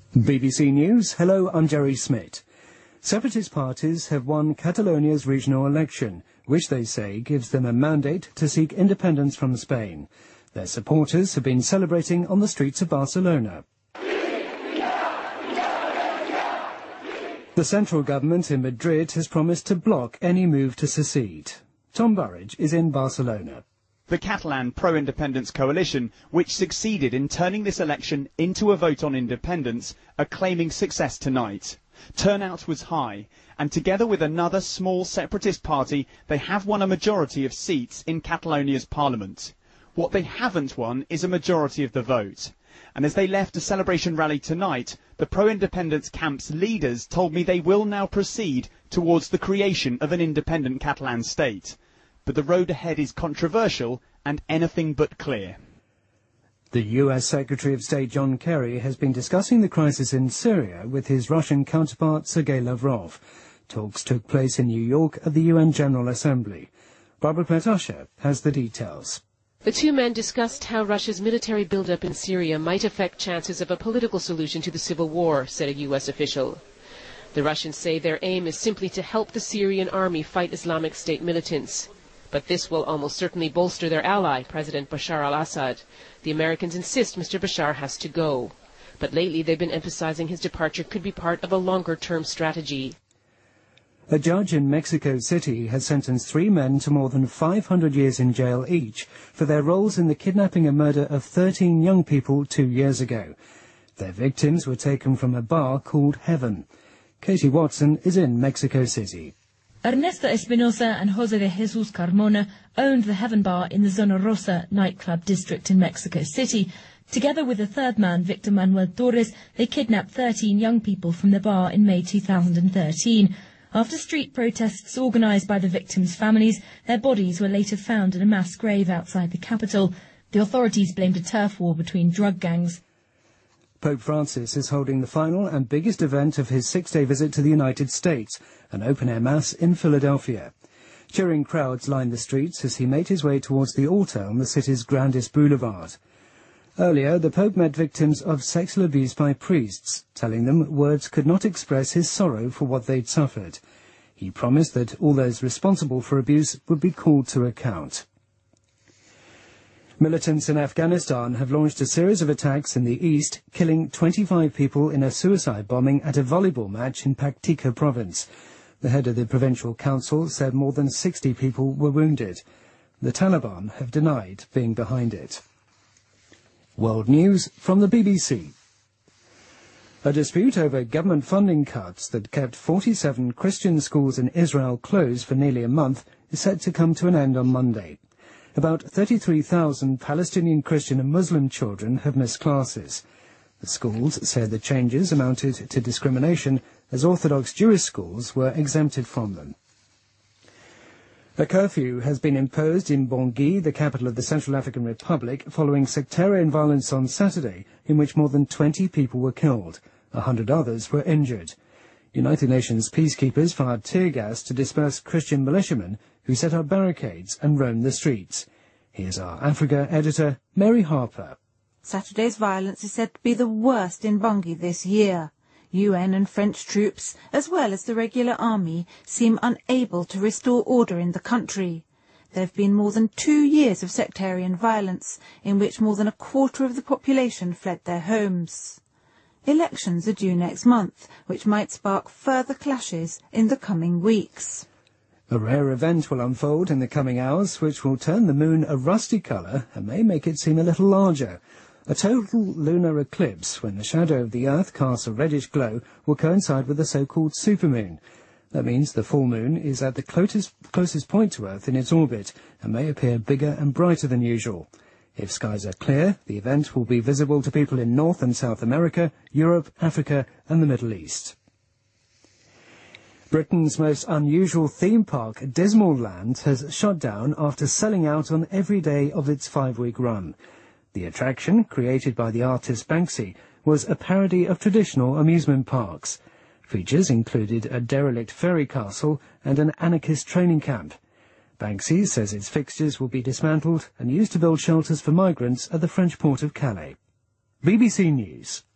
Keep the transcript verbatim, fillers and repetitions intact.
B B C News, hello, I'm Jerry Smith. Separatist parties have won Catalonia's regional election, which they say gives them a mandate to seek independence from Spain. Their supporters have been celebrating on the streets of Barcelona. The central government in Madrid has promised to block any move to secede. Tom Burridge is in Barcelona. The Catalan pro-independence coalition, which succeeded in turning this election into a vote on independence, are claiming success tonight. Turnout was high, and together with another small separatist party, they have won a majority of seats in Catalonia's parliament. What they haven't won is a majority of the vote. And as they left a celebration rally tonight, the pro-independence camp's leaders told me they will now proceed towards the creation of an independent Catalan state. But the road ahead is controversial and anything but clear. The U S Secretary of State John Kerry has been discussing the crisis in Syria with his Russian counterpart Sergei Lavrov. Talks took place in New York at the U N General Assembly. Barbara Platasha has the details. The two men discussed how Russia's military buildup in Syria might affect chances of a political solution to the civil war, said a U S official. The Russians say their aim is simply to help the Syrian army fight Islamic State militants. But this will almost certainly bolster their ally, President Bashar al-Assad. The Americans insist Mister Bashar has to go. But lately they've been emphasizing his departure could be part of a longer-term strategy. A judge in Mexico City has sentenced three men to more than five hundred years in jail each for their roles in the kidnapping and murder of thirteen young people two years ago. Their victims were taken from a bar called Heaven. Katie Watson is in Mexico City. Ernesto Espinosa and Jose de Jesus Carmona owned the Heaven Bar in the Zona Rosa nightclub district in Mexico City. Together with a third man, Victor Manuel Torres, they kidnapped thirteen young people from the bar in May two thousand thirteen. After street protests organised by the victims' families, their bodies were later found in a mass grave outside the capital. The authorities blamed a turf war between drug gangs. Pope Francis is holding the final and biggest event of his six-day visit to the United States, an open-air mass in Philadelphia. Cheering crowds lined the streets as he made his way towards the altar on the city's grandest boulevard. Earlier, the Pope met victims of sexual abuse by priests, telling them words could not express his sorrow for what they'd suffered. He promised that all those responsible for abuse would be called to account. Militants in Afghanistan have launched a series of attacks in the east, killing twenty-five people in a suicide bombing at a volleyball match in Paktika province. The head of the Provincial Council said more than sixty people were wounded. The Taliban have denied being behind it. World News from the B B C. A dispute over government funding cuts that kept forty-seven Christian schools in Israel closed for nearly a month is set to come to an end on Monday. About thirty-three thousand Palestinian Christian and Muslim children have missed classes. The schools said the changes amounted to discrimination as Orthodox Jewish schools were exempted from them. A curfew has been imposed in Bangui, the capital of the Central African Republic, following sectarian violence on Saturday, in which more than twenty people were killed. A hundred others were injured. United Nations peacekeepers fired tear gas to disperse Christian militiamen who set up barricades and roamed the streets. Here's our Africa editor, Mary Harper. Saturday's violence is said to be the worst in Bangui this year. U N and French troops, as well as the regular army, seem unable to restore order in the country. There have been more than two years of sectarian violence, in which more than a quarter of the population fled their homes. Elections are due next month, which might spark further clashes in the coming weeks. A rare event will unfold in the coming hours, which will turn the moon a rusty colour and may make it seem a little larger. A total lunar eclipse, when the shadow of the Earth casts a reddish glow, will coincide with the so-called supermoon. That means the full moon is at the closest, closest point to Earth in its orbit and may appear bigger and brighter than usual. If skies are clear, the event will be visible to people in North and South America, Europe, Africa and the Middle East. Britain's most unusual theme park, Dismaland, has shut down after selling out on every day of its five-week run. The attraction, created by the artist Banksy, was a parody of traditional amusement parks. Features included a derelict ferry castle and an anarchist training camp. Banksy says its fixtures will be dismantled and used to build shelters for migrants at the French port of Calais. B B C News.